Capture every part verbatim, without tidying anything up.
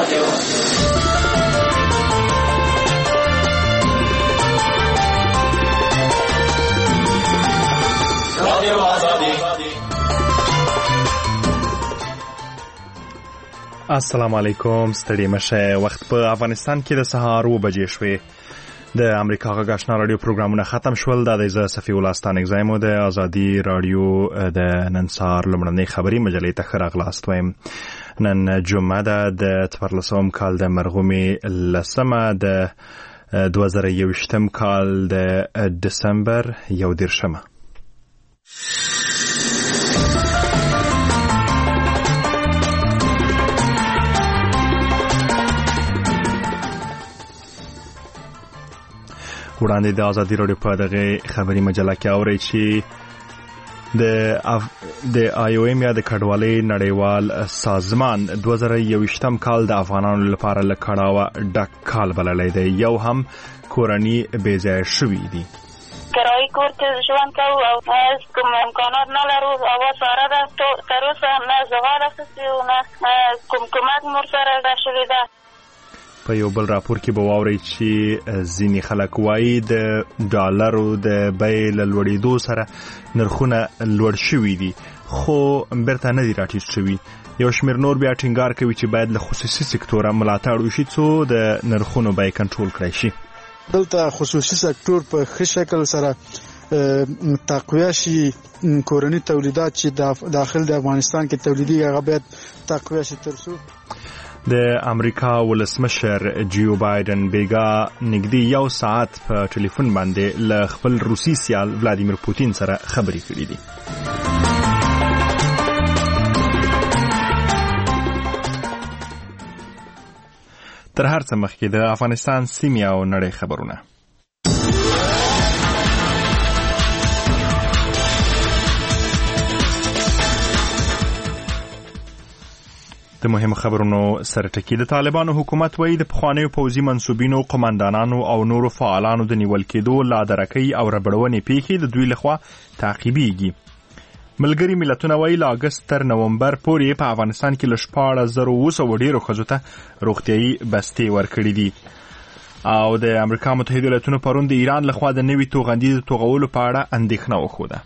السلام علیکم، ستړي مشه. وخت په افغانستان کې د سهار و بجې شوې. د امریکا غږ آشنا رادیو پروګرامونه ختم شول. دا د زه صفي الله ستانک زایم د ازادي رادیو د نن سهار لومړنۍ خبري مجلې ته ښه راغلاست وایم. نن جمعه ده د څوارلسم کال د مرغومي لسمه د دوه زره یوویشتم کال د دسمبر یو دېرشمه. وړاندې د ازادي رادیو په دغه خبري مجله کې اورئ چې د اف... د آی او ایم یا د کډوالۍ نړیوال سازمان دوه زره یوویشتم کال د افغانانو لپاره له کړاوه ډک کال بللی دی. یو هم کورني بې ځایه شوي دي. کرایي کور کې ژوند کوو او کوم امکانات نه لرو. هوا ساره ده، تر اوسه نه زغال اخیستي او نه کوم کومک مور سره ده شوې ده. په یو بل راپور کې به واورئ چې ځینې خلک وایي د ډالرو د بیې له لوړېدو سره نرخونه لوړ شوي دي، خو بیرته نه دي راټیټ شوي. یو شمېر نور بیا ټینګار کوي چې باید له خصوصي سکتوره ملاتړ وشي څو د نرخونو بیې کنټرول کړی شي. دلته خصوصي سکتور په ښه شکل سره تقویه شي. کورني تولیدات چې داخل د افغانستان کې تولیدي هغه باید تقویه شي ترڅو د امریکا ولسمشر جیو بایدن بیګا نږدې یو ساعت په ټلیفون باندې له خپل روسي سیال ولادیمیر پوتین سره خبرې کړې دي. تر هر څه مخکې د افغانستان سیمې او نړۍ خبرونه. د مهمو خبرونو سره ټکی. د طالبانو حکومت وایي د پخوانیو پوځي منصوبینو، قماندانانو او نورو فعالانو د نیول کېدو، لادرکۍ او ربړونې پیښې د دوی لخوا تعقیبېږي. ملګري ملتونه وایي له اګست تر نومبر پورې په افغانستان کې له شپاړس زره اوه سوه ډېرو ښځو ته روغتیایي بستې ورکړي دي. او د امریکا متحده ایالتونو پرون د ایران لخوا د نوي توغندي د توغولو په اړه اندېښنه وښوده.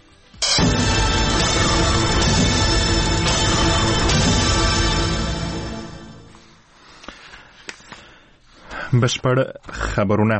بشپړ خبرونه.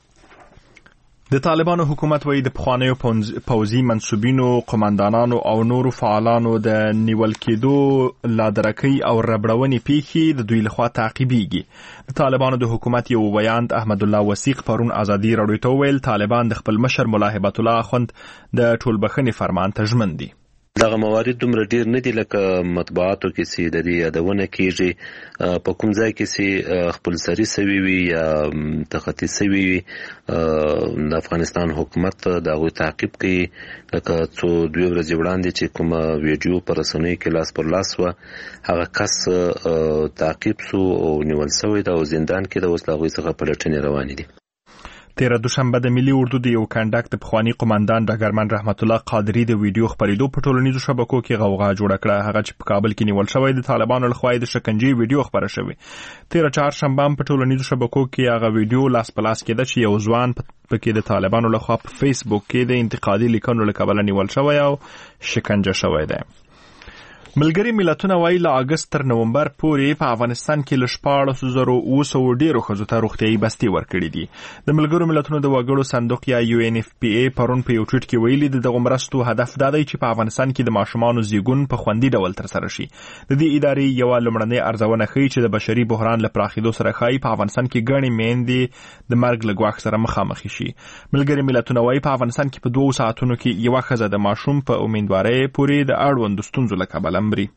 د طالبانو حکومت وایي د پخوانیو پوځي منصوبینو، قماندانانو او نورو فعالانو د نیول کېدو، لادرکۍ او ربړونې پیښې د دوی لخوا تعقیبېږي. د طالبانو د حکومت یو ویاند احمد الله وثیق پرون ازادي راډیو ته وویل طالبان د خپل مشر ملا هبت الله اخوند د ټولبښنې فرمان ته ژمن دي. دغه موارد دومره ډیر نه دي لکه مطبوعاتو کې چې د دې یادونه کېږي. په کوم ځای کې چې خپلسري سوي وي یا تخطي سوي وي، د افغانستان حکومت د هغوی تعقیب کوي. لکه څو دوې ورځې وړاندې چې کومه ویډیو په رسنیو کې لاس پر لاس وه، هغه کس تعقیب سو او نیول سوی ده او زندان کې ده. اوس د هغوی څخه پلټنې روانې دي. تیره دوشنبه د ملي اردو د یو کنډک د پخواني قماندان ډګرمن رحمت الله قادري د ویډیو خپرېدو په ټولنیزو شبکو کې غوغا جوړه کړه. هغه چې په کابل کې نیول شوی د طالبانو لخوا د شکنجې ویډیو خپره شوې. تیره چهارشنبه په ټولنیزو شبکو کې هغه ویډیو لاس په لاس کېده چې یو ځوان پکې د طالبانو لخوا په فیسبوک کې د انتقادي لیکنو له کبله نیول شوی او شکنجه شوی دی. ملګري ملتونه وایي له اګست تر نومبر پورې په افغانستان کې له شپاړسو زرو اوه سوه ډېرو ښځو ته روغتیایي بستې ورکړي دي. د ملګرو ملتونو د وګړو صندوق یا یو ان اف پی ای پرون په یو ټویټ کې ویلي د دغو مرستو هدف دا دی چې په افغانستان کې د ماشومانو زیږون په خوندي ډول ترسره شي. د دې ادارې یوه لومړنۍ ارزونه ښیي چې د بشري بحران له پراخېدو سره ښایي په افغانستان کې ګڼې میندې د مرګ له ګواښ سره مخامخ شي. ملګري ملتونه وایي په افغانستان کې په دوو ساعتونو کې یوه ښځه د ماشوم په امیندوارۍ پورې د اړوندو ستونزو له کبله مري.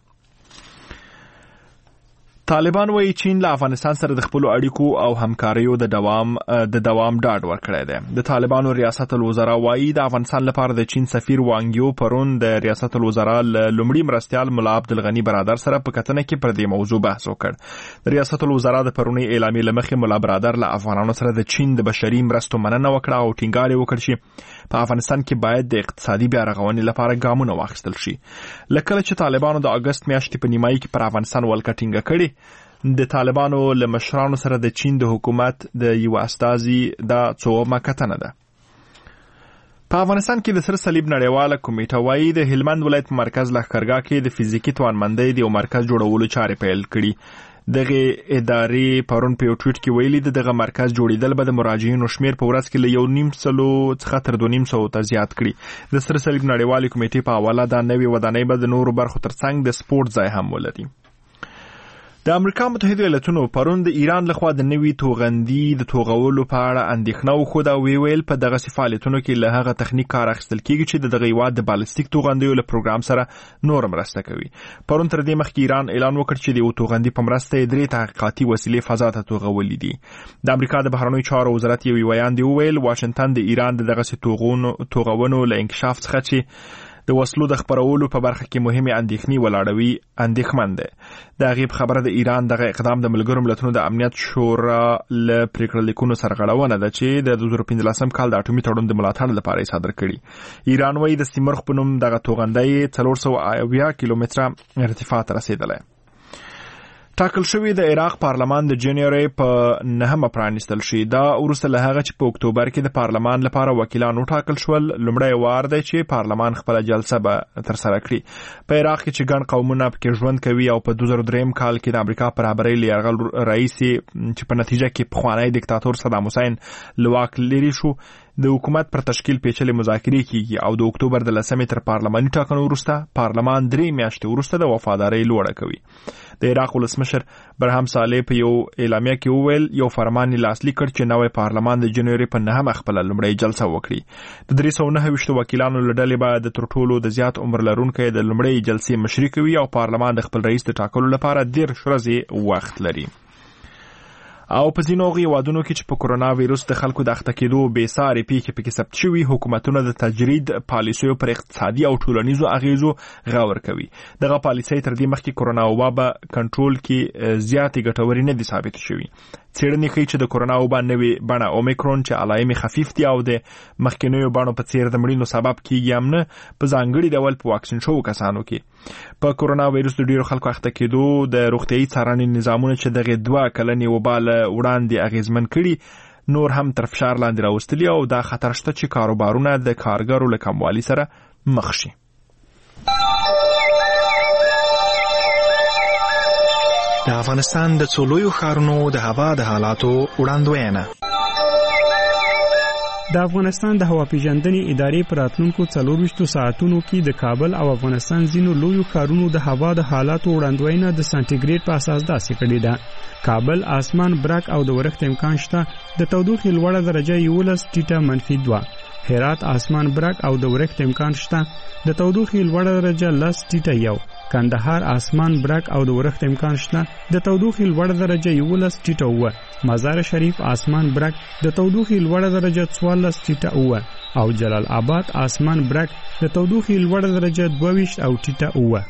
طالبان وایي چین له افغانستان سره د خپلو اړیکو او همکاریو د دوام د دوام ډاډ ورکړی دی. د طالبانو ریاست الوزرا وایي د افغانستان لپاره د چین سفیر وانګیو پرون د ریاست الوزرا له لومړي مرستیال ملا عبدالغني برادر سره په کتنه کې پر دې موضوع بحث وکړ. د ریاست الوزرا د پرونی اعلامیې له مخې ملا برادر له افغانانو سره د چین د بشري مرستو مننه وکړه او ټینګار یې وکړ چې په افغانستان کې باید د اقتصادي بیا رغونې لپاره ګامونه واخیستل شي. لکه چې طالبانو د اګست میاشتې په نیمایي کې پر افغانستان ولکه ټینګه کړې، د طالبانو له مشرانو سره د چین د حکومت د یو استازي دا څومره کتنه ده. په افغانستان کې د سره صلیب نړیواله کمیټه وايي د هلمند ولایت مرکز لښکرګاه کې د فزیکي توانمندۍ د یو مرکز جوړولو چارې پیل کړي. دغه ادارې پرون په یو ټویټ کې ویلي د دغه مرکز جوړیدل به د مراجعینو شمیر په ورځ کې له یو نیم سلو څخه تر دوه نیم سوو ته زیات کړي. د سره صلیب نړیوالې کمیټې په حواله دا نوې ودانۍ به د نورو برخو ترڅنګ د سپورت ځای هم ولري. د امریکا متحده ایالاتونو پرون د ایران لخوا د نوي توغندي د توغولو په اړه اندېښنه وښوده او ویل په دغه فعالیتونو کې له هغه تخنیک کار اخیستل کیږي چې د دغه هیواد د بالستیک توغندیو له پروګرام سره نور مرسته کوي. پرون تر دې مخکې ایران اعلان وکړ چې د یو توغندي په مرسته یې درې تحقیقاتي وسیلې فضا ته توغولې دي. د امریکا د بهرنیو چارو وزارت یو ویان دی ویل واشنگټن د ایران د دغه توغونو توغونو له انکشاف څخه چې د وسلو د خبرولو په برخه کې مهمه اندېښنې ولاړوي اندېښمن ده. د غیب خبره د ایران دغه اقدام د ملګرو ملتونو د امنیت شورا ل پریکړه لیکونو سرغړونه ده چې د دوه زره پنځلسم کال د اټومي تړون د ملاتړ لپاره یې صادر کړي. ایران وايي د سیمرغ په نوم دغه توغندۍ څلور سوه اویا کیلومتره ارتفاع ته رسیدلی. ټاکل شوی د عراق پارلمان د جنوري په نهمه پرانیستل شي. دا وروسته له هغه چې په اکتوبر کې د پارلمان لپاره وکیلان وټاکل شول. لومړی وار دی چې پارلمان خپل جلسه به ترسره کړي. په عراق کې چې ګڼ قومونه پکې ژوند کوي او په دوه زره دریم کال کې د امریکا پر برابرۍ له یرغل رئیس چې په نتیجه کې پخوانی دیکتاتور صدام حسین له واک لرې شو د حکومت پر تشکیل پیچلې مذاکرې کیږي او د اکتوبر د لسمې تر پارلماني ټاکنو وروسته پارلمان درې میاشتې وروسته د وفادارۍ لوړه کوي. د عراق ولسمشر برهم صالح په یو اعلامیه کې وویل یو فرمان یې لاسلیک کړ چې نوی پارلمان د جنوري په نهمه خپله لومړۍ جلسه وکړي. د درې سوه نهه ویشتو وکیلانو له ډلې به د تر ټولو د زیات عمر لرونکی د لومړۍ جلسې مشري کوي او پارلمان د خپل رئیس د ټاکلو لپاره دېرش ورځې وخت لري. او په ځینو هیوادونو کې چې په کورونا وایرس د خلکو د اخته کېدو بې ساري پیښې پکې ثبت شوي حکومتونه د تجرید پالیسیو پر اقتصادي او ټولنیزو اغیزو غور کوي. دغه پالیسۍ تر دې مخکې کورونا وبا به کنټرول کې زیاتې ګټورې نه دي ثابت شوي. څېړنې ښیي چې د کورونا وبا نوې بڼه اومیکرون چې علایمې خفیف دي او د مخکینیو بڼو په څېر د مړینو سبب کیږي هم نه په ځانګړي ډول په واکسین شوو کسانو کې. په کورونا وایرس د ډېرو خلکو اخته کېدو د روغتیایي څارنې نظامونه چې دغه دوه کلنې وبا له وړاندې اغېزمن کړي نور هم تر فشار لاندې راوستلي او دا خطر شته چې کاروبارونه د کارګرو له کموالي سره مخ شي. د افغانستان د څو لویو ښارونو د هوا د حالاتو وړاندوینه. د افغانستان د هوا پیژندنې ادارې په راتلونکو څلورویشتو ساعتونو کې د کابل او افغانستان ځینو لویو ښارونو د هوا د حالاتو وړاندوینه د سانټیګریډ په اساس داسې کړې ده. کابل آسمان برق او د ورښت امکان شته. د تودوخې لوړه درجه یولس ټیټه منفي دوه. هرات آسمان برق او د ورښت امکان شته. د تودوخې لوړه درجه لس ټیټه یو. کندهار آسمان برق او د ورښت امکان شته. د تودوخې لوړه درجه یولس ټیټه اوه. مزار شریف آسمان برق د تودوخې لوړه درجه څوارلس ټیټه اوه او جلال آباد آسمان برق د تودوخې لوړه درجه دوه ویشت او ټیټه اوه.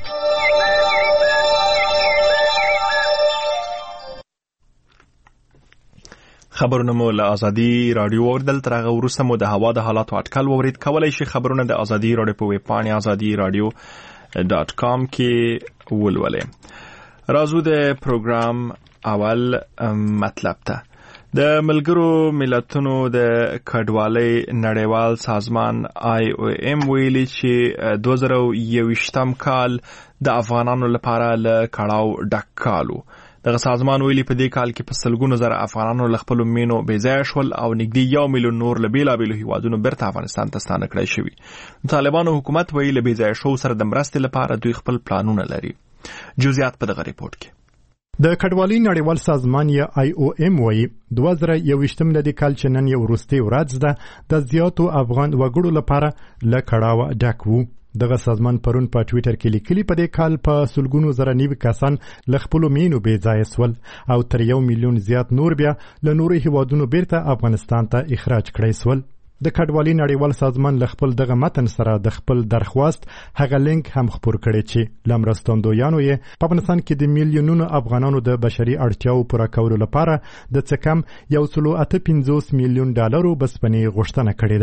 خبرونه مو له ازادي رادیو اوردل تر هغه وروسته مو د هوا د حالاتو اټکل وورید. کولای شي خبرونه د ازادي رادیو په ویب پاڼې ازادي رادیو ډاټ کام کې ولولئ. راځو د پروګرام اول مطلب ته. د ملګرو ملتونو د کډوالۍ نړیوال سازمان آی او ایم ویلي چې دوه زره یوویشتم کال د افغانانو لپاره له کړاو ډک کال و. دغه سازمان ویلي په دې کال کې په سلګونو زره افغانانو له خپلو مینو بې ځایه شول او نږدې یو میلیون نور له بېلابېلو هیوادونو بیرته افغانستان ته ستانه کړی شوي. د طالبانو حکومت ویلي له بې ځایه شوو سره د مرستې لپاره دوی خپل پلانونه لري. جزئیات په دغه ریپورت کې. د کډوالۍ نړیوال سازمان یا آی او ایم وایي دوه زره یوویشتم د دې کال چې نن یو وروستۍ ورځ ده د زیاتو افغان وګړو لپاره له کړاوه ډک وو. دغه سازمان پرون په ټویټر کې لیکلي په دې کال په سلګونو زره نوي کسان له خپلو مینو بې ځایه سول او تر یو میلیون زیات نور بیا له نورو هیوادونو بیرته افغانستان ته اخراج کړی سول. د کډوالۍ نړیوال سازمان له خپل دغه متن سره د خپل درخواست هغه لینک هم خپور کړی چې له مرستندویانو یې په افغانستان کې د میلیونونو افغانانو د بشري اړتیاو پوره کولو لپاره د څه کم یو سلو اته پنځوس میلیون ډالرو بسپنې غوښتنه کړې ده.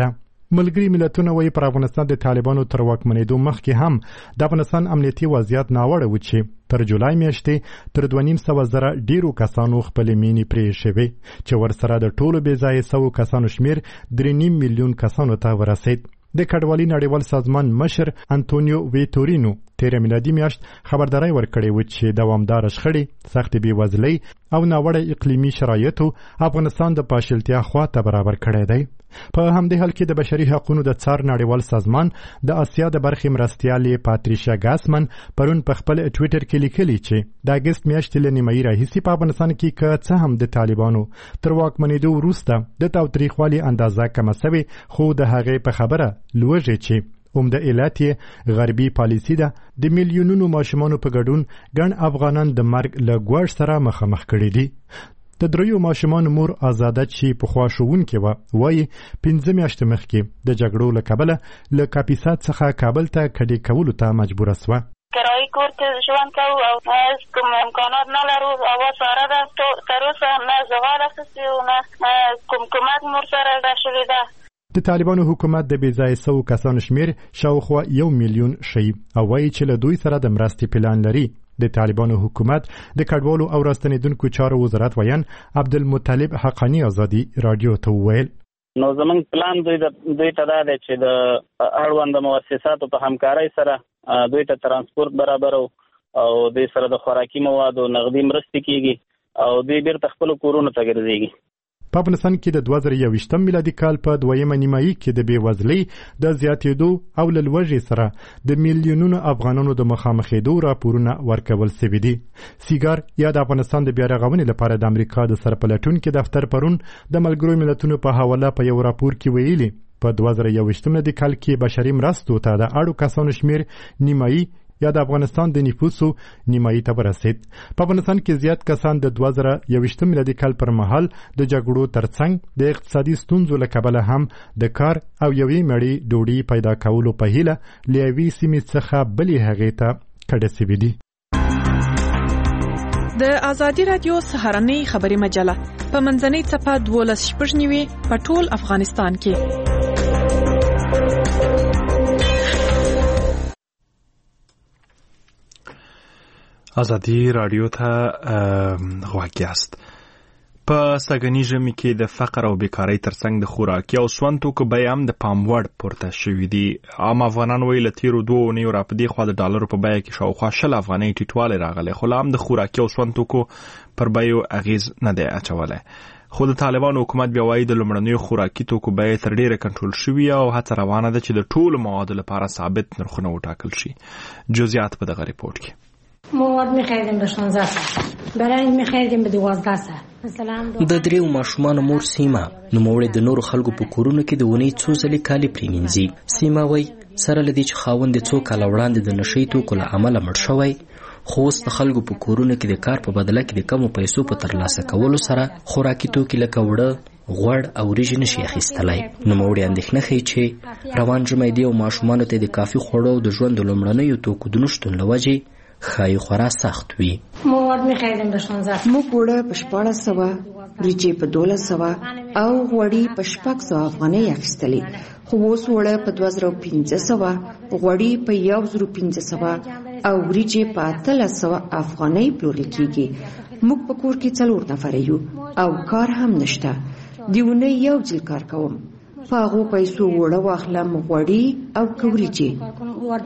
ملګري ملتونه وایي پر افغانستان د طالبانو تر واکمنېدو مخکې هم د افغانستان امنیتي وضعیت ناوړه و چې تر جولای میاشتې تر دوه نیم سوه زره ډیرو کسانو خپلې مینې پرې شوې چې ورسره د ټولو بې ځایه سوو کسانو شمیر درې نیم میلیون کسانو ته ورسېد. د کډوالي نړیوال سازمان مشر انټونیو ویتورینو تیر میلادي میاشت خبرداري ورکړې و چې دوامدار شخړې، سخت بېوزلۍ او ناوړه اقلیمي شرایطو افغانستان د پاشلتیا خواته برابر کړی دی. په همدې حال کې د بشري حقوقو د څار نړیوال سازمان د اسیا د برخې مرستیالې پاتریشیا ګاسمن پرون په خپل ټویټر کې لیکلي چې د اګست میاشتې له نیمایي راهیسې په افغانستان کې که څه هم د طالبانو تر واکمنېدو وروسته د تاوتریخوالي اندازه کمه سوې، خو د هغې په خبره لوږې چې عمده علت یې غربي پالیسي ده، د میلیونونو ماشومانو په ګډون ګڼ افغانان د مرګ له ګواښ سره مخامخ کړي دي. د دریو ماشومانو مور آزاده چې پخوا ښوونکې وه وایي پنځه میاشتې مخکې د جګړو له کبله له کاپیسا څخه کابل ته کډې کولو ته مجبوره سوه. کرایي کور کې ژوند کوو او کوم امکانات نه لرو. هوا ساره ده، تر اوسه نه زغال اخیستي او نه کوم کمک مور سره راشلې ده. د طالبانو حکومت د بې ځایه سوو کسانو شمیر شاوخوا یو میلیون ښیي او وایي چې له دوی سره د مرستې پلان لري. د طالبانو حکومت د کډوالو او راستنېدونکو چارو وزارت ویان عبدالمطلب حقانی ازادي رادیو ته وویل نو زمونږ پلان دوی دوی ته دا دی چې د اړوند مؤسساتو په همکارۍ سره دوی ته ترانسپورت برابرو او دوی سره د خوراکي موادو نغدي مرستې کیږي او دوی بیرته خپلو کورونو ته ګرځېږي. په افغانستان کې د دوه زره یوویشتم میلادي کال په دویمه نیمایي کې د بېوزلۍ د زیاتېدو او له لوږې سره د میلیونونو افغانانو د مخامخېدو راپورونه ورکول سوي دي. سیګار یا د افغانستان د بیا رغونې لپاره د امریکا د سرپلټونکي دفتر پرون د ملګرو ملتونو په حواله په یو راپور کې ویلي په دوه زره یوویشتم میلادي کال کې بشري مرستو ته د اړو کسانو شمیر نیمایي یا د افغانستان د نفوسو نیمایي ته ورسېد. په افغانستان کې زیات کسان د دوه زره یوویشتم میلادي کال پر مهال د جګړو ترڅنګ د اقتصادي ستونزو له کبله هم د کار او یوې مړۍ ډوډۍ پیدا کولو په هیله له یوې سیمې څخه بلې هغې ته کډه سوي دي. د ازادي رادیو سهارنۍ خبري مجله په منځنۍ څپه دولس شپږ نیوي په ټول افغانستان کې. ازادي رادیو ته غوږ یاست. په سږني ژمي کې د فقر او بیکارۍ ترڅنګ د خوراکي او سون توکو بیې هم د پام وړ پورته شوي دي. عام افغانان وایي له تېرو دوو اونیو راپدې خوا د ډالرو په بیه کې شاوخوا شل افغانۍ ټیټوالی راغلی، خو لا هم د خوراکي او سون توکو پر بیو اغیز نه دی اچولی. خو د طالبانو حکومت بیا وایي د لومړنیو خوراکي توکو بیې تر ډیره کنټرول شوي او هڅه روانه ده چې د ټولو موادو لپاره ثابت نرخونه وټاکل شي. جزئیات په دغه ریپورت کې. مواد می‌خریدیم به شانزده ساعت، برنج می‌خریدیم به دوازده ساعت. د دریو ماشومانو مور سیما نوموړې د نورو خلکو په کورونو کې د ونې څو ځلې کالي پرېمینځي. سیما وایي سره له دې چې خاوند یې څو کاله وړاندې د نشهیي توکو له امله مړ شوی، خو اوس د خلکو په کورونو کې د کار په بدله کې د کمو پیسو په ترلاسه کولو سره خوراکي توکي لکه وړه، غوړ او وریجې نشي اخیستلی. نوموړې اندېښنه ښیي چې روان ژمی دی او ماشومانو ته د کافي خوړو او د ژوند د لومړنیو توکو د نشتون له وجې خای خورا سخت وي. مواد می‌خریدیم به شانزده موږ وړه په شپاړس سوه، وریجې په دولس سوه او غوړي په شپږ سوه افغانۍ اخیستلې، خو اوس وړه په دوه زره پنځه سوه، غوړي په یو زره پنځه سوه او وریجې په اتلس سوه افغانۍ پلورل کېږي. موږ په کور کې څلور نفره یو او کار هم نشته. د اونۍ یو ځل کار کوم، په هغو پیسو وړه واخلم، غوړي او وریجې.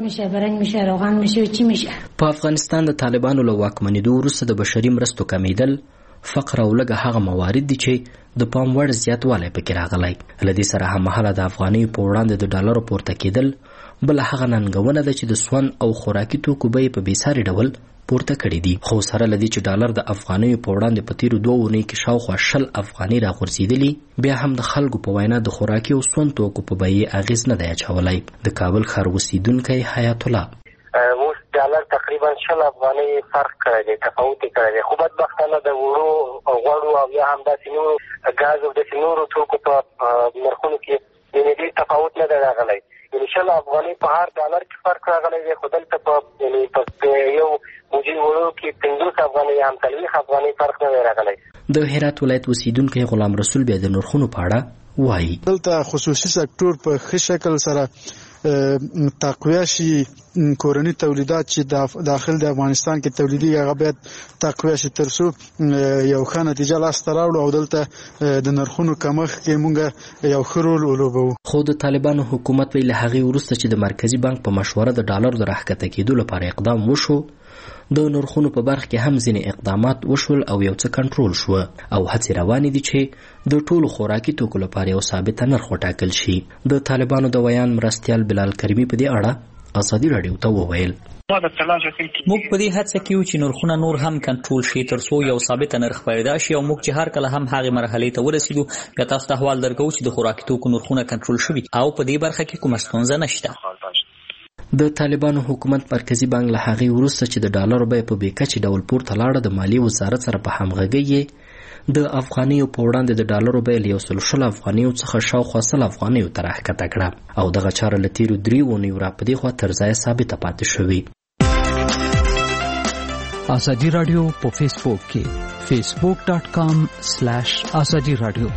په افغانستان د طالبانو له واکمنېدو وروسته د بشري مرستو کمیدل، فقر او لږه هغه موارد دي چې د پام وړ زیاتوالی پکې راغلی. له دې سره هممهاله د افغانیو په وړاندې د ډالرو پورته کېدل بله هغه ننګونه ده چې د سون او خوراکي توکو بیې په بېساري ډول پورته کړي دي. خو سره له دې چې ډالر د افغانیو په وړاندې په تیرو دوه اونیو کې شاوخوا شل افغانۍ راغورځېدلي، بیا هم د خلکو په وینا د خوراکي او سون توکو په بیې اغېز نه دی اچولی. د کابل ښار اوسېدونکی حیات الله اوس ډالر تقریبا شل افغانۍ فرق کړی دی، تفاوت یې کړی دی. خو بدبختانه د وړو او غوړو او یا هم داسې نورو ګاز او داسې نورو توکو په نرخونو کې یعنې ډېر تفاوت نه دی راغلی. یعنې شل افغانۍ په هر ډالر کې فرق راغلی دی، خو دلته په یعنې په یو موجي وړو کې پنځوس افغانۍ یا هم څلوېښت افغانۍ فرق نه دی راغلی. د هرات ولایت اوسېدونکی غلام رسول بیا د نرخونو په اړه وایي دلته خصوصي سکتور په ښه شکل سره تقویه شي، کورني تولیدات چې داخل د افغانستان کې تولیدي هغه باید تقویه شي ترڅو یو ښه نتیجه لاسته راوړو او دلته د نرخونو کمښت کې موږ یو ښه رول ولوبو. خو د طالبانو حکومت ویل هغه وروسته چې د مرکزی بانک په مشوره د ډالر د راښکته کېدو لپاره اقدام وشو، د نرخونو په برخه کې هم ځینې اقدامات وشول او یو څه کنټرول شو او هڅې روانې دي چې د ټولو خوراکي توکو لپاره یو ثابت نرخ وټاکل شي. د طالبانو د ویان مرستیال بلال کریمي په دې اړه ازادي راډیو ته وویل موږ په دې هڅه کې یو چې نرخونه نور هم کنټرول شي ترڅو یو ثابت نرخ پیدا شي او موږ چې هر کله هم هغه مرحله ته ورسېدو بیا تاسو ته احوال درکو چې د خوراکي توکو نرخونه کنټرول شوي او په دې برخه کې کومه ستونزه نشته. د طالبانو حکومت مرکزی بانک له هغې وروسته چې د ډالرو بیه په بېکچې ډول پورته لاړه د مالیې وزارت سره په همغږۍ د افغانیو په وړاندې د ډالرو بیه له یو سل شل افغانیو څخه شاوخوا سل افغانیو ته راښکته کړه او دغه چاره له تېرو درې اونیو راپدې خوا تر ځایه ثابته پاتې شوې. ازادي راډیو په فیسبوک کې فیسبوک ډاټ کام سلیش ازادي راډیو.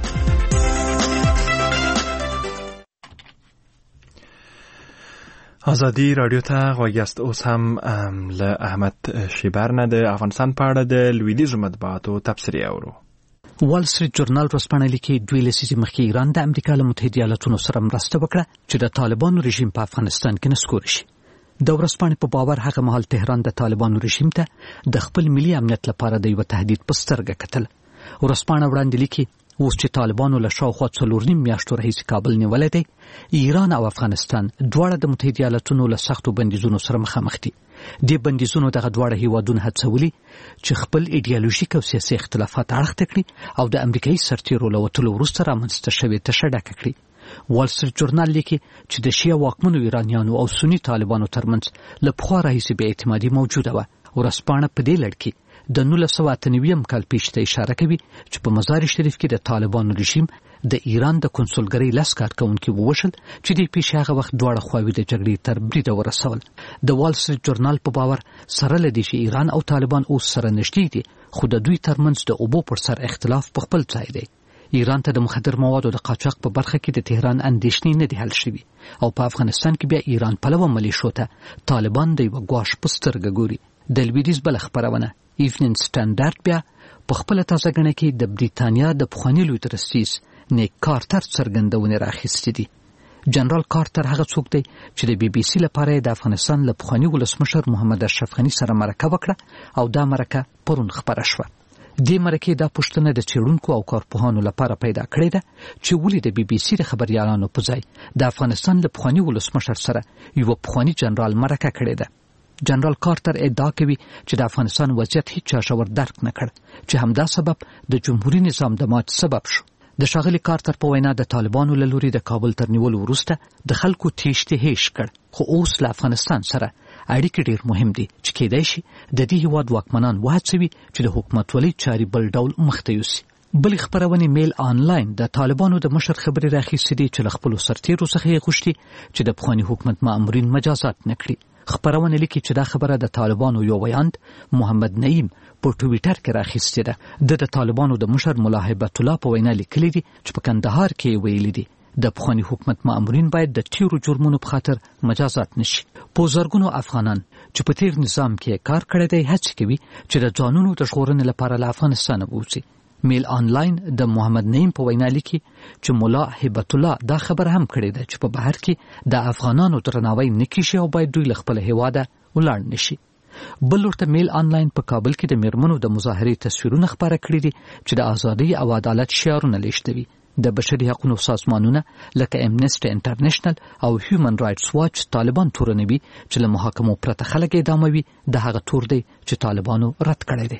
ازادي راډیو ته غوږیاست. اوس هم له احمد شیبر نه د افغانستان په اړه د لویدیځو مطبوعاتو تبصرې اورو. وال سټریټ جورنال ورځپاڼه لیکي دوی لسیزې مخکې ایران د امریکا له متحده ایالاتونو سره مرسته وکړه چې د طالبانو رژیم په افغانستان کې نسکور شي. د ورځپاڼې په باور هغه مهال تهران د طالبانو رژیم ته د خپل ملي امنیت لپاره د یو تهدید په سترګه کتل. ورځپاڼه وړاندې لیکي اوس چې طالبانو له شاوخوا څلور نیم میاشتو راهیسې کابل نیولی دی، ایران او افغانستان دواړه د متحده ایالاتونو له سختو بندیزونو سره مخامخ دي. دې بندیزونو دغه دواړه هیوادونه هڅولي چې خپل ایډیالوژیک او سیاسي اختلافات اړخته کړي او د امریکایي سرتیرو له وتلو وروسته رامنځته شوې تشه ډکه کړي. وال سټریټ جورنال لیکي چې د شیعه واکمنو ایرانیانو او سني طالبانو ترمنځ له پخوا راهیسې بې اعتمادي موجوده وه. ورځپاڼه په دې لړ کې د نولس سوه اته نوي کال پیش ته اشاره کوي چې په مزار شریف کې د طالبانو رژیم د ایران د کنسولګرۍ لس کارکونکي ووژل چې د پیش هغه وخت دواړه خواوې د جګړې تر بریده ورسول. د وال سټریټ جورنال په باور سره له دې چې ایران او طالبان اوس سره نږدې دي، خو د دوی ترمنځ د اوبو پر سر اختلاف په خپل ځای دی. ایران ته د مخدر موادو د قاچاق په برخه کې د تهران اندېښنې نه دي حل شوي او په افغانستان کې بیا ایران پلوه ملیشو ته طالبان د یوه ګواښ په سترګه ګوري. د لویدیځ بله خپرونه ایونینګ سټنډرډ بیا په خپله تازه ګڼه کې د بریتانیا د پخواني لوی درستیز نیک کارتر څرګندونې راخیستې دي. جنرال کارتر هغه څوک دی چې د بي بي سي لپاره د افغانستان له پخواني ولسمشر محمد اشرف غني سره مرکه وکړه او دا مرکه پرون خپره شوه. دې مرکې دا پوښتنه د څېړونکو او کارپوهانو لپاره پیدا کړې ده چې ولې د بي بي سي د خبریالانو په ځای د افغانستان له پخواني ولسمشر سره یوه پخواني جنرال مرکه کړې ده. جنرال کارتر ادعا کوي چې د افغانستان وضعیت هیڅ چا ژور درک نه کړ چې همدا سبب د جمهوریت نظام د مات سبب شو. د ښاغلي کارتر په وینا د طالبانو له لوري د کابل تر نیولو وروسته د خلکو تیښتې هېښ کړ، خو اوس له افغانستان سره اړیکې ډېر مهم دي چې کېدای شي د دې هېواد واکمنان وهڅوي چې د حکومتولۍ چارې بل ډول مخته یوسي. بلې خپرونې میل آنلاین د طالبانو د مشر خبرې راخیستې دي چې له خپلو سرتیرو څخه یې غوښتي چې د پخواني حکومت مامورین مجازات نه کړي. خبرونه لیکي چې دا خبره د طالبانو یو ویاند محمد نعیم په ټویټر کې راخیستې ده. د طالبانو د مشر ملا هیبت الله په وینا لیکلي دي چې په کندهار کې ویلي دي د پخواني حکومت مامورین باید د تیرو جرمونو په خاطر مجازات نشي. په زرګونو افغانان چې په تیر نظام کې کار کړی دی هڅه کوي چې د ځانونو د ژغورنې لپاره له افغانستانه ووځي. میل آنلاین د محمد نعیم په وینا لیکي چې مولا هیبت الله دا خبر هم کړی ده چې په بهر کې د افغانانو درناوی نه کیږي او باید دوی له خپل هیواده ولاړ نشي. بل ورته میل آنلاین په کابل کې د میرمنو د مظاهرې تصویرونه خپاره کړي دي چې د ازادۍ او عدالت شعارونه لیږدوي. د بشري حقوقو سازمانونه لکه امنسټي انټرنیشنل او هیومن رائټس واچ طالبان تورنوي چې له محاکمو پرته خلک اعداموي، د هغه تور دی چې طالبانو رد کړی دی.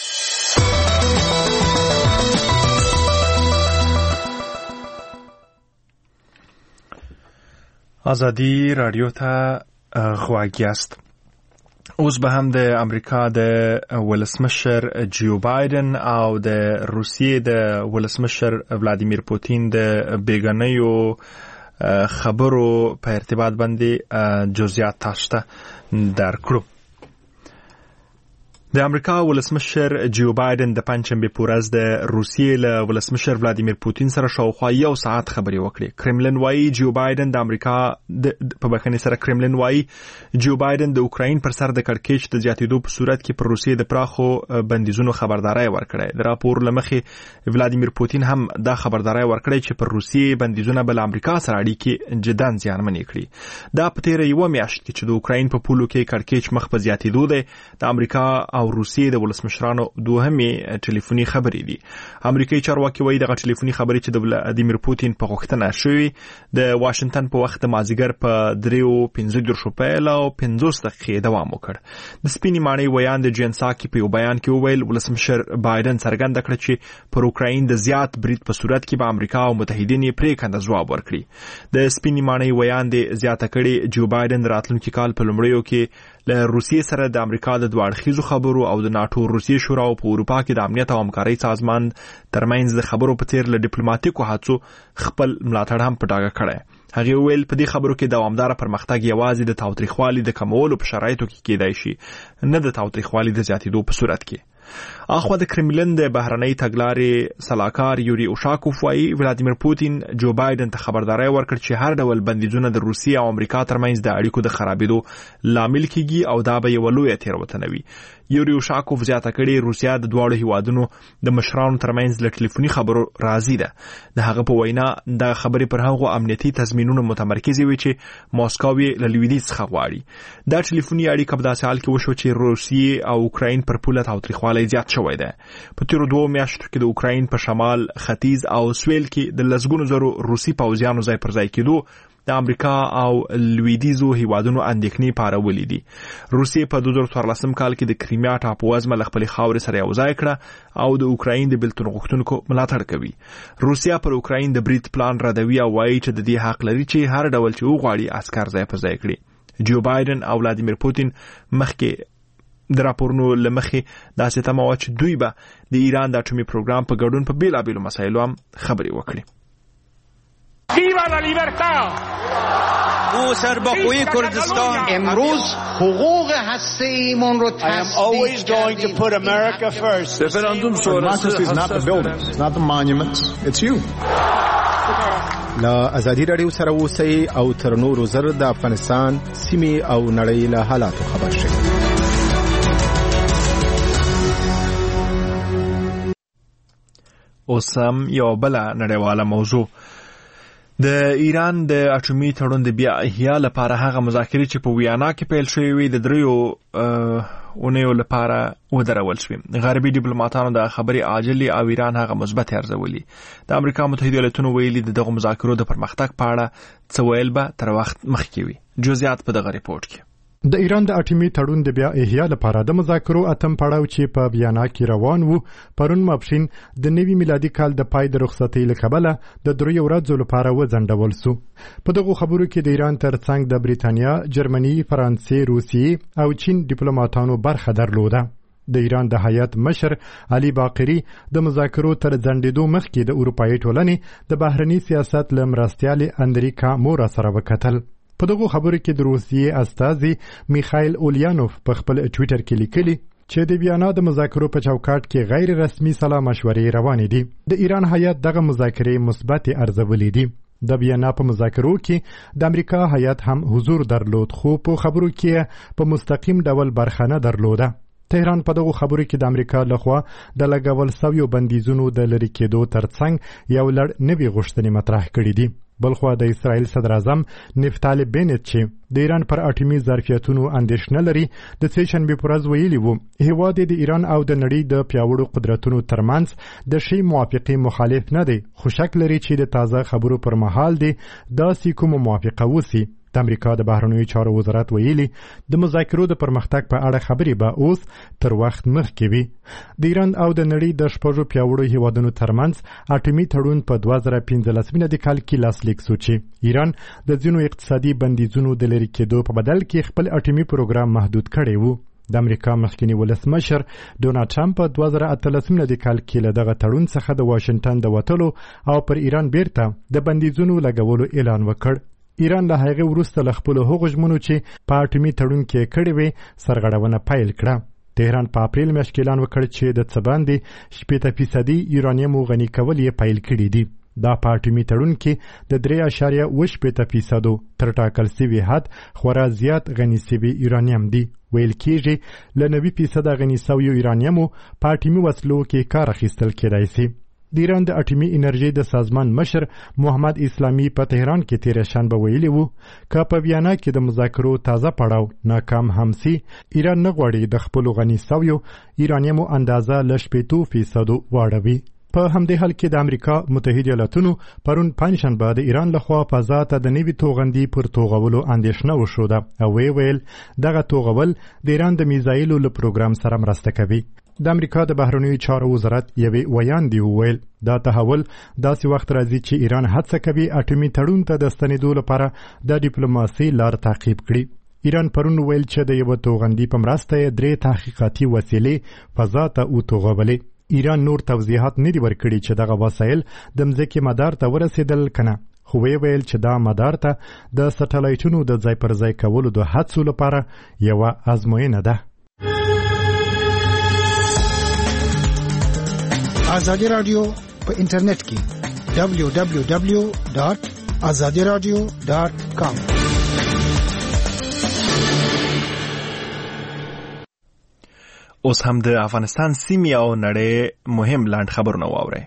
ازادي راډیو ته غواړئ. اوس به هم د امریکا د ولسمشر جو بایدن او د روسیې د ولسمشر ولادیمیر پوتین د بیګنیو خبرو په ارتباط باندې جزئیات تاسو ته درکړو. د امریکا ولسمشر جو بایدن د پنځشنبه په ورځ د روسیې له ولسمشر ولادیمیر پوتین سره شاوخوا یو ساعت خبرې وکړې. کرملین وایي جو بایدن د امریکا د په بخښنې سره کرملین وایي جو بایدن د اوکراین پر سر د کړکېچ د زیاتېدو په صورت کې پر روسیې د پراخو بندیزونو خبرداري ورکړې. د راپور له مخې ولادیمیر پوتین هم دا خبرداري ورکړې چې پر روسیې بندیزونه بل امریکا سره اړیکې جداً زیانمنې کړي. دا په تیره یوه میاشت کې چې د اوکراین په پولو کې کړکېچ مخ په زیاتېدو دی، د امریکا او روسیې د ولسمشرانو دوهمې ټلیفوني خبرې دي. امریکایي چارواکي وایي دغه ټلیفوني خبرې چې د ولادیمیر پوتین په غوښتنه شوې د واشنگټن په وخت د مازدیګر په دریو پنځه دېرشو پیل او پنځوس دقیقې دوام وکړ. د سپینې ماڼۍ ویان د جین ساکي په یو بیان کې وویل ولسمشر بایدن څرګنده کړه چې پر اوکراین د زیات برید په صورت کې به امریکا او متحدین یې پرېکنده ځواب ورکړي. د سپینې ماڼۍ ویان د زیاته کړې جو بایدن راتلونکي کال په لومړیو کې له روسیې سره د امریکا د دوه اړخیزو خبرو او د ناټو روسیې شورا او په اروپا کې د امنیت او همکارۍ سازمان ترمنځ د خبرو په تیر له ډیپلوماټیکو هڅو خپل ملاتړ هم په ډاګه کړی. هغه ویل په دې خبرو کې دوامدار پرمختګ یوازې د تاوتریخوالي د کمولو په شرایطو کې کېدای شي، نه د تاوتریخوالي د زیاتېدو په صورت کې. اخوا د کرملین د بهرنۍ تګلارې سلاکار یوري اوشاکوف وایي ولادیمیر پوتین جو بایدن ته خبرداري ورکړ چې هر ډول بندیزونه د روسیې او امریکا ترمنځ د اړیکو د خرابېدو لامل کیږي او دا به یو لویه تېروتنه وي. یوري اوشاکوف زیاته کړې روسیا د دواړو هیوادونو د مشرانو ترمنځ له ټلیفوني خبرو راضي ده. د هغه په وینا د خبرې پر هغو امنیتي تضمینونو متمرکز وي چې ماسکو یې له لویدیځ څخه غواړي. دا ټلیفوني اړیکه په داسې حال کې وشو چې روسیې او اوکراین پر پوله تاوتریخوالی زیات شوی دی. په تیرو دوو میاشتو کې د اوکراین په شمال، ختیځ او سویل کې د لسګونو زرو روسي پوځیانو ځای پر ځای کېدو د امریکا او لویدیځو هیوادونو اندېښنې پارولې دي. روسیې په دوه زره څوارلسم کال کې د کریمیا ټاپووزمه له خپلې خاورې سره یو ځای کړه او د اوکراین د بېلتون غوښتونکو ملاتړ کوي. روسیا پر اوکراین د برید پلان ردوي او وایي چې د دې حق لري چې هر ډول چې وغواړي عسکر ځای پر ځای کړي. جو بایدن او ولادیمیر پوتین مخکې د راپورونو له مخې داسې تمه وه چې دوی به د ایران د اټومي پروګرام په ګډون په بېلابېلو مسایلو هم خبرې وکړي. ویوا لا لیبرتا او سربخوی کردستان امروز حقوق هسته‌ایمون رو I am always going to put America first. Referendum sonrası is not the buildings, it's not the monuments, it's you. لا ازادي رادیو سره اوسئ او تر نورو زر د افغانستان سیمې او نړۍ له حالاتو خبر شئ. اوس هم یو بله نړیواله موضوع د ایران د اټومي تړون د بیا احیا لپاره هغه مذاکرې چې په ویانا کې پیل شوې وي د دریو اونیو لپاره ودرول شوې. غربي ډیپلوماټانو د خبرې عاجلې او ایران هغه مثبت ارزولي. د امریکا متحده ایالاتونو ویلي د دغه مذاکرو د پرمختګ په اړه څه ویل به تر وخت مخکې وي. جزئیات په دغه ریپورت کې. د ایران د اټومي تړون د بیا احیا لپاره د مذاکرو اتم پړاو چې په ویانا کې روان وو پرون ماپښین د نوي میلادي کال د پای د رخصتۍ له کبله د دریو ورځو لپاره وځنډول سو. په دغه خبرو کې د ایران ترڅنګ د بریتانیا، جرمني، فرانسې، روسیې او چین ډیپلوماټانو برخه درلوده. د ایران د هیئت مشر علي باقری د مذاکرو تر ځنډېدو مخکې د اروپایي ټولنې د بهرني سیاست له مرستیالې اندریکا مورا سره وکتل. په دغه خبرو کې د روسیې استازي میخایل اوليانوف په خپل ټویټر کې لیکلي چې د ویانا د مذاکرو په چوکاټ کې غیر رسمي سلا مشورې روانې دي. د ایران هیئت دغه مذاکرې مثبت ارزولې دي. د ویانا په مذاکرو کې د امریکا هیئت هم حضور درلود خو په خبرو کې په مستقیم ډول برخه نه درلوده. تهران په دغه خبرو کې د امریکا لخوا د لګول شویو بندیزونو د لرې کېدو ترڅنګ یو لړ نوي غوښتنې مطرح کړې دي. بلخوا د اسرائیل صدر اعظم نفتالي بنت چې د ایران پر اټومي ظرفیتونو اندېښنه لري د سه شنبې په ورځ ویلي وو هیواد د ایران او د نړۍ د پیاوړو قدرتونو ترمنځ د شی موافقې مخالف نه دی خو شک لري چې د تازه خبرو پر مهال دی داسې کومه موافقه وسی. د امریکا د بهرنیو چارو وزارت ویلي د مذاکرو د پرمختګ په اړه خبرې به اوس تر وخت مخکې وي. د ایران او د نړۍ د شپږو پیاوړو هیوادونو ترمنځ اټومي تړون په دوه زره پنځلس میلادي کال کې لاسلیک شو چې ایران د ځینو اقتصادي بندیزونو د لرې کېدو په بدل کې خپل اټومي پروګرام محدود کړی وو. د امریکا مخکنی ولسمشر ډونالډ ټرمپ په دوه زره اتلس میلادي کال کې له دغه تړون څخه د واشنگټن د وټلو او پر ایران بیرته د بندیزونو لګولو اعلان وکړ. ایران له هغه وروسته له خپل هغو ژمنو چې په اټومي تړون کې کړی وي سرغړونه پیل کړه. تهران په اپریل میاشت کې اعلان وکړ چې د څه باندې شپېته فیصدي یورانیم غني کول یې پیل کړي دي. دا په اټومي تړون کې د درې اعشاریه اوه شپېته فیصدو تر ټاکل سوي حد خورا زیات غني سوي یورانیم دي. ویل کېږي له نوي فیصده غني سویو یورانیمو په اټومي وسلو کې کار اخیستل کېدای سي. د ایران د اټومي انرژي د سازمان مشر محمد اسلامي په تهران کې تېره شنبه ویلي وو که په ویانا کې د مذاکرو تازه پړاو ناکام هم سي، ایران نه غواړي د خپلو غني سویو ایرانیمو اندازه له شپېتو فیصدو واړوي. په همدې حال کې د امریکا متحده ایالاتونو پرون پنجشنبه د ایران لخوا فضا ته د نوي توغندي پر توغولو اندېښنه وښوده او ویې ویل دغه توغول د ایران د میزایلو له پروګرام سره مرسته کوي. د امریکا د بهرنیو چارو وزارت یوې ویاندې وویل دا تحول داسې وخت راځي چې ایران هڅه کوي اټومي تړون ته د ستنېدو لپاره د ډیپلوماسۍ لار تعقیب کړي. ایران پرون ویل چې د یوه توغندي په مرسته یې درې تحقیقاتي وسیلې فضا ته وتوغولې. ایران نور توضیحات نه دي ورکړي چې دغه وسایل د مځکې مدار ته ورسېدل کنه، خو ویې ویل چې دا مدار ته د سټلایټونو د ځای پر ځای کولو د هڅو لپاره یوه ازموینه ده. ازادي رادیو په انټرنیټ کې دبلیو دبلیو دبلیو ډاټ ازادي رادیو ډاټ کام. اوس هم د افغانستان سیمې او نړۍ مهم لاند خبرونه واورئ.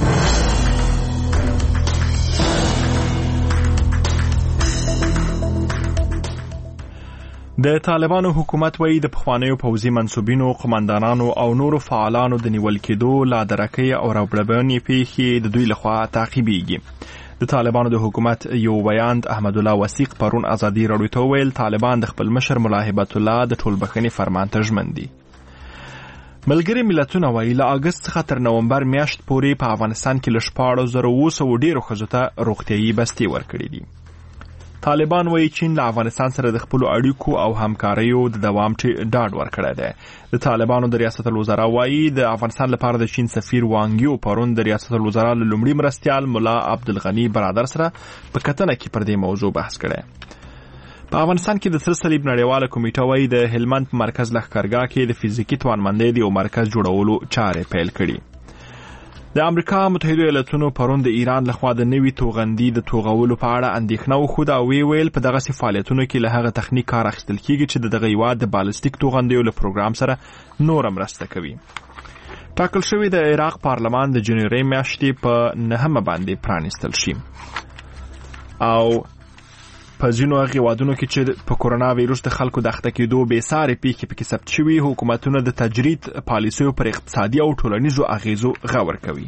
د طالبانو حکومت وایي د پخوانیو پوځي منصوبینو، قماندانانو او نورو فعالانو د نیول کېدو لا درکۍ او راوړبنې پیښې د دوی لخوا تعقیبېږي. د طالبانو د حکومت یو بیان احمد الله وثیق پرون ازادي راډیو ته ویل طالبان د خپل مشر ملا هیبت الله د ټولبښنې فرمان ته ژمن دي. ملګري ملتونه وایي له اګست څخه تر نومبر میاشت پورې په افغانستان کې له شپاړس زره اوه سوه ډېرو ښځو ته روغتیایي بستې ورکړي دي. طالبان وایي چین له افغانستان سره د خپلو اړیکو او همکاریو د دوام ډاډ ورکړی دی. د طالبانو د ریاست الوزرا وایي د افغانستان لپاره د چین سفیر وانګیو پرون د ریاست الوزرا له لومړي مرستیال ملا عبدالغني برادر سره په کتنه کې پر دې موضوع بحث کړی. په افغانستان کې د سره صلیب نړیواله کمیټه وایي د هلمند په مرکز لښکرګاه کې د فزیکي توانمندۍ د یو مرکز جوړولو چارې پیل کړي. د امریکا متحده ایالاتونو پرون د ایران لخوا د نوي توغندي د توغولو په اړه اندېښنه وښوده او ویې ویل په دغسې فعالیتونو کې له هغه تخنیک کار اخیستل کیږي چې د دغه هیواد د بالستیک توغندیو له پروګرام سره نوره مرسته کوي. ټاکل شوی د عراق پارلمان د جنوري میاشتې په نهمه باندې پرانیستل شي او په ځینو هغې هیوادونو کې چې په کورونا ویروس د خلکو د اخته کېدو بېسارې پیښې پکې ثبت شوي، حکومتونه د تجرید پالیسیو پر اقتصادي او ټولنیزو اغیزو غور کوي.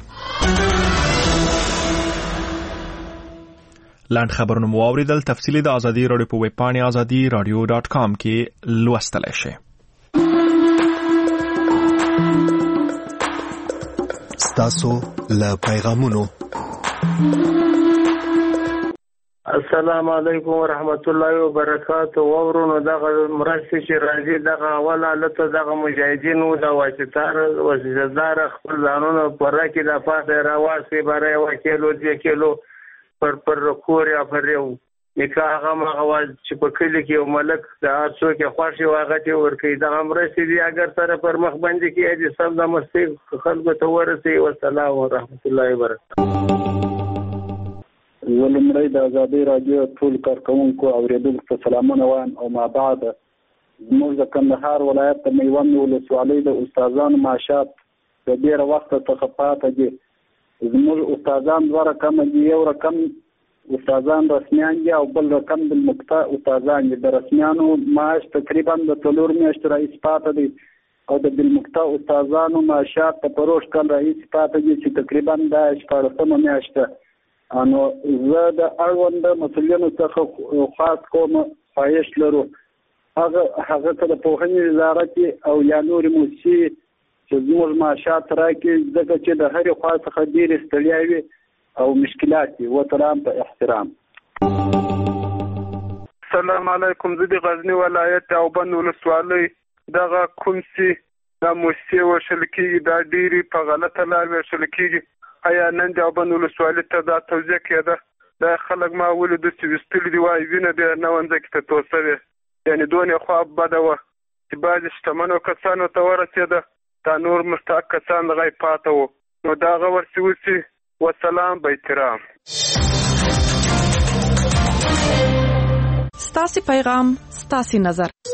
لاند خبرونه مو واورېدل. تفصیلي د ازادي راډیو په ویب پاڼې ازادي راډیو ډاټ کام کې لوستلی شئ. ستاسو له پیغامونو. السلام علیکم ورحمت الله وبرکاته. ورونو دغه مرستې چې راځي دغه اول حالت دغه مجاهدینو د واسطار وسیله‌دار خپل ځانونه پره کې د پاسه راواسي برای وکیلو دې کېلو پر پر کور یا پر یو نکاح هغه مغواز چې په کلی کې یو ملک د هڅو کې خوشي واغته ورکې دغه مرستې دي اگر سره پر مخ باندې کې دې سم د مستي خلکو ته ورسي. والسلام ورحمت الله وبرکاته. ولمړی د ازادي راډیو ټول کارکونکو اوریدونکو ته سلامونه وایم او ما بعد زموږ د کندهار ولایت د میوند ولسوالۍ د استادانو معاشات د ډېره وخته څخه پاته دي. زموږ استادان دوه رقم دي، یو رقم استادان رسمیان دي او بل رقم د مقطع استادان دي. د رسمیانو معاش تقریبا د څلور میاشتو راهیسې پاته دي او د بالمقطع استادانو معاشات په پروش کال راهیسې پاته دي چې تقریبا د شپاړسمه میاشت ده. انو زه د اړوند مسؤلینو څخه خاص کوم خواهش لرو هغه هغه ته د پوهنې وزارت او یا نورې موسسې چې زموږ معاشات راکړي ځکه چې د هرې خوا څخه ډېرې ستړیا وي او مشکلات وي. وسلام په احترام. السلام علیکم. زه د غزني ولایت دیوبند ولسوالۍ دغه کوم چې دا موسسې وشل کېږي دا ډېرې په غلطه لار وشل کېږي. آیا نن دیوبند ولسوالۍ ته دا توضیح کېده دا خلک ما ولیدو چې ویستلي دي وایي وینه دې نه ونځکې ته توسه وې یعنې دونې خوا بده وه چې بعضې شتمنو کسانو ته ورسېده، دا نور مستحق کسان دغه پاته وو. نو دا هغه ورسې وسي. وسلام به احترام. ستاسې پیغام ستاسې نظر.